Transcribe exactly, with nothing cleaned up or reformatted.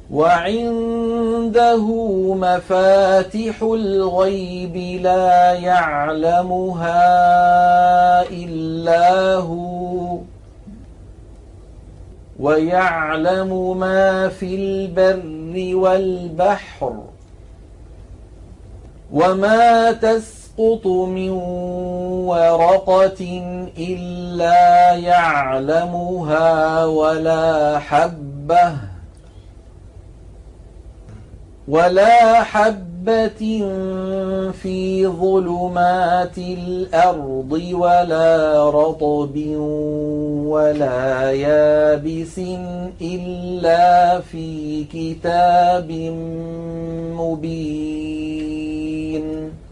وعنده مفاتح الغيب لا يعلمها إلا هو ويعلم ما في البر والبحر وما تسقط من ورقة إلا يعلمها ولا حبة ولا حبة في ظلمات الأرض ولا رطب ولا يابس إلا في كتاب مبين.